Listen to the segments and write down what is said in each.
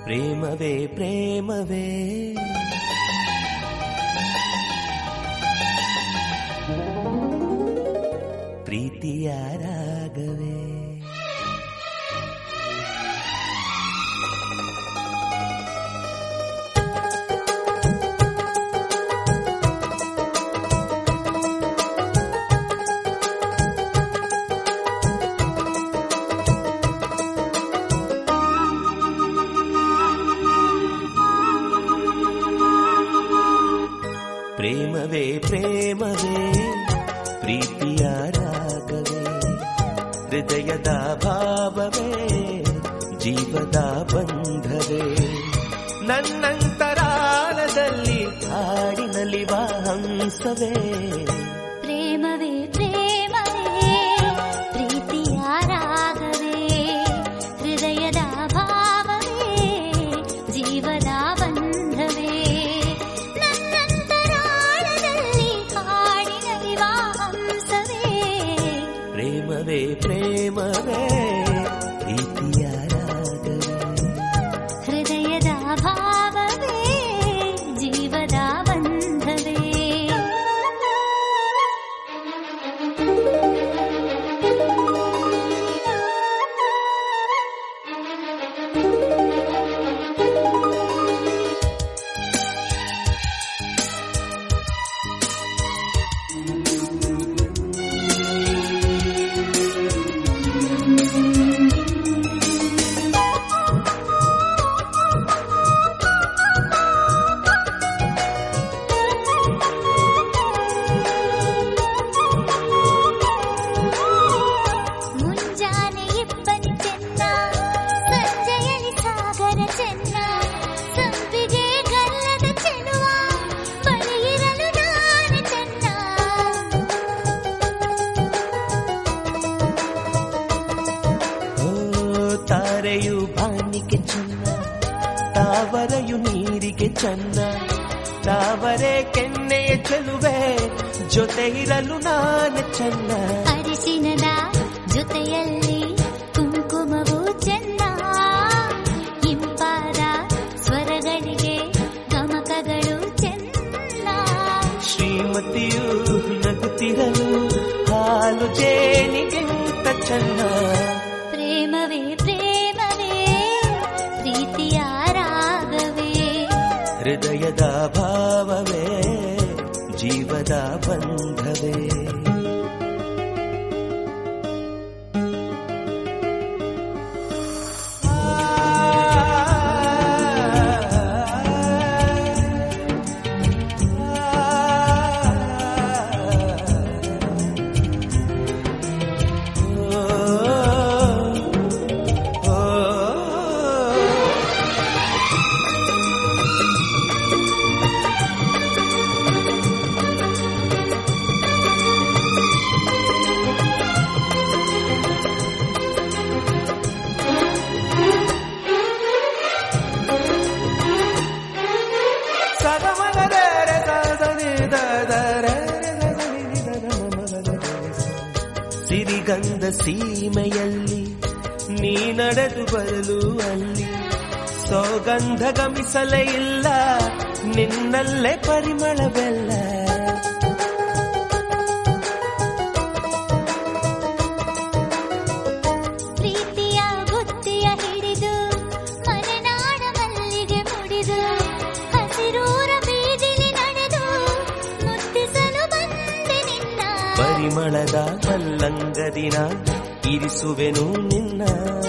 ಪ್ರೇಮವೇ ಪ್ರೇಮವೇ ಪ್ರೀತಿಯ ರಾಗವೇ. ಪ್ರೇಮವೇ ಪ್ರೇಮವೇ ಪ್ರೀತಿಯ ರಾಗವೇ ಹೃದಯದ ಭಾವವೇ ಜೀವದ ಬಂಧವೇ ನನ್ನಂತರಾಳದಲ್ಲಿ ಹಾಡಿನಲಿವ ಹಂಸವೇ. ಪ್ರೇಮವೇ ಪ್ರೇಮವೇ ಪ್ರೀತಿಯ ರಾಗವೇ ಹೃದಯದ ಭಾವವೇ ಜೀವದ ಬಂಧವೇ ಪ್ರೇಮವೇ ಪ್ರೇಮವೇ ಪ್ರೀತಿಯ ರಾಗವೇ ಹೃದಯದ ಭಾವವೇ ಜೀವದ ಬಂಧವೇ. ತಾರೆಯು ಬಾನಿಗೆ ಚೆನ್ನ ತಾವರೆಯು ನೀರಿಗೆ ಚೆನ್ನ ತಾವರೆ ಕೆನ್ನೆಯ ಚೆಲುವೆ ಜೊತೆ ಇರಲು ನಾನು ಚೆನ್ನ. ಅರಿಶಿನದ ಜೊತೆಯಲ್ಲಿ ಕುಂಕುಮವು ಚೆನ್ನ ಇಂಪಾದ ಸ್ವರಗಳಿಗೆ ಗಮಕಗಳು ಚೆನ್ನ. ಶ್ರೀಮತಿಯು ನಗುತ್ತಿರಲು ಹಾಲು ಜೇನಿಗಿಂತ ಚೆನ್ನ. ಪ್ರೇಮವೇ ಪ್ರೇಮವೇ ಪ್ರೀತಿಯ ರಾಗವೇ ಹೃದಯದ ಭಾವವೇ ಜೀವದ ಬಂಧವೇ. ಸಿರಿಗಂಧ ಸೀಮೆಯಲ್ಲಿ ನೀ ನಡೆದು ಬರಲು ಅಲ್ಲಿ ಸೌಗಂಧ ಗಮಿಸಲೇ ಇಲ್ಲ ನಿನ್ನಲ್ಲೇ ಪರಿಮಳವೆಲ್ಲ. ಪ್ರೀತಿಯ ಬುತ್ತಿಯ ಹಿಡಿದು ಮಲೆನಾಡ ಮಲ್ಲಿಗೆ ಮುಡಿದು ಹಸಿರೂರ ಬೀದಿಲಿ ನಡೆದು ಮುತ್ತಿಸಲು ಬಂದೆ ನಿನ್ನ. ಪರಿಮಳದ ಮಲ್ಲಂಗದಿನ ಇರಿಸುವೆನು ನಿನ್ನ.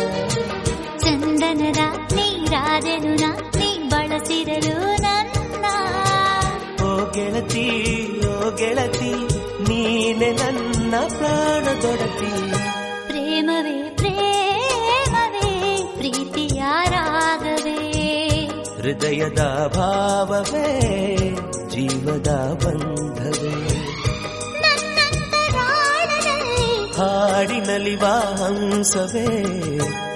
ಚಂದನದ ನೀರಾದೆನು ನೀ ಬಳಸಿರಲು ನನ್ನ. ಓ ಗೆಳತಿ ಓ ಗೆಳತಿ ನೀನೆ ನನ್ನ ಪ್ರಾಣದೊಡತಿ. ಪ್ರೇಮವೇ ಪ್ರೇಮವೇ ಪ್ರೀತಿಯ ರಾಗವೇ ಹೃದಯದ ಭಾವವೇ ಜೀವದ ಬಂಧವೇ. ನನ್ನಂತರಾಳದಲ್ಲಿ ಹಾಡಿನಲಿವ ಹಂಸವೇ